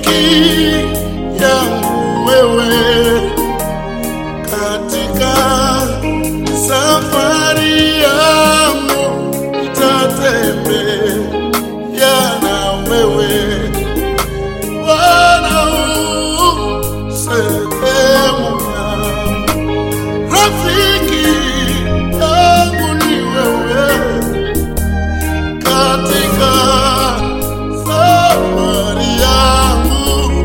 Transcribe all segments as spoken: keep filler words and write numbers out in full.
yangu wewe, katika safari yangu nitatembea na wewe. Bwana sehemu yangu, rafiki yangu ni wewe, katika safari yangu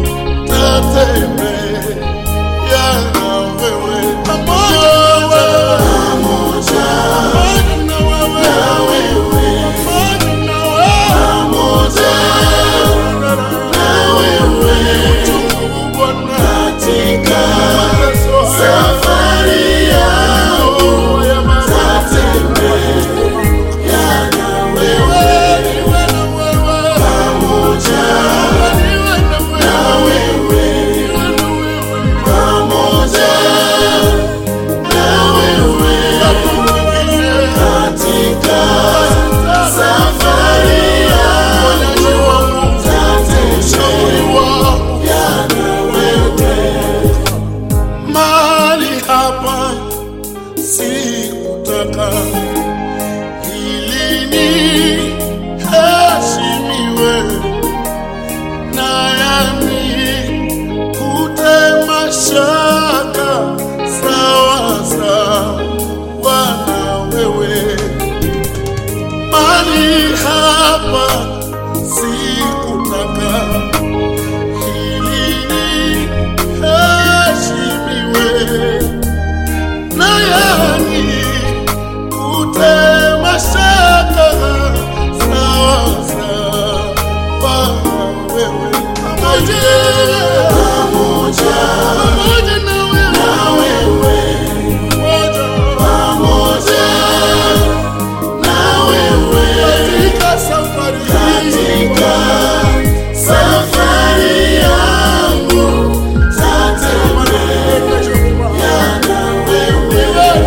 nitatembea na wewe. Pamoja na wewe, pamoja na wewe, katika safari yangu nitatembea na wewe. Pamoja na wewe, pamoja na wewe, katika safari yangu nitatembea na wewe. Mahali hapa sikutaka ili niheshimiwe na yani kutemashaka sawa sawa na wewe. Mahali hapa sikutaka ili niheshimiwe na yani kutemashaka sawa sawa na wewe. Pamoja pamoja na wewe, pamoja na wewe, katika safari katika safari yangu nitatembea na wewe.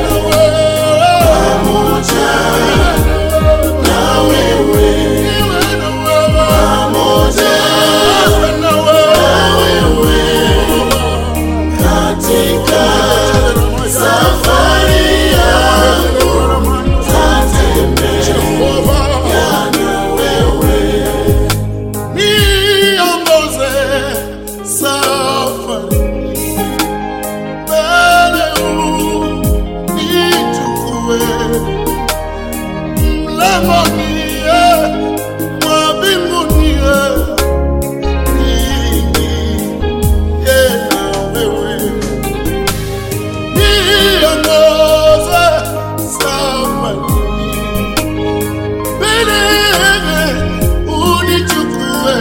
Pamoja na wewe, pamoja na wewe, katika safari yangu nitatembea na wewe. Niongoze safari mbele, unichukue mlangoni mwa mbinguni, niingie na wewe. Niongoze safari mbele, unichukue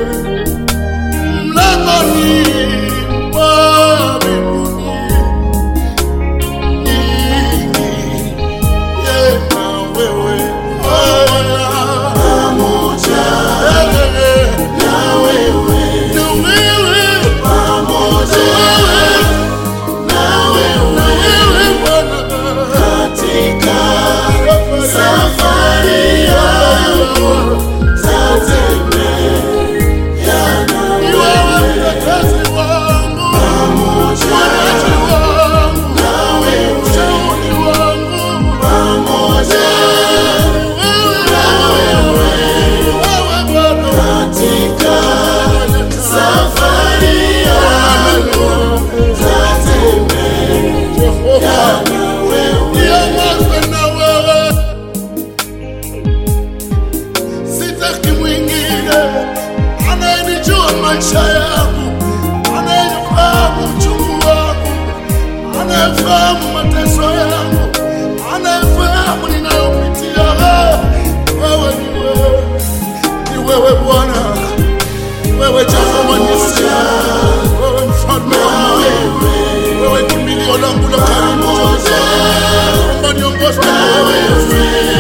mlangoni mwa mbinguni, niingie na wewe. Pamoja na wewe, pamoja na wewe, katika safari yangu nitatembea na wewe. Mtetezi wangu, pamoja na wewe, mshauri wangu, pamoja na wewe, katika safari yangu nitatembea na wewe. Niongozwe na wewe, sitaki mwingine anayenijua maisha yangu, anayefahamu uchungu wangu, anayefahamu mateso yangu, anayefahamu ninayopitia. Wewe ni wewe, ni wewe Bwana, ni wewe Jehova Nisi, wewe mfalme wangu, wewe kimbilio langu la karibu. Naomba niongozwe na wewe.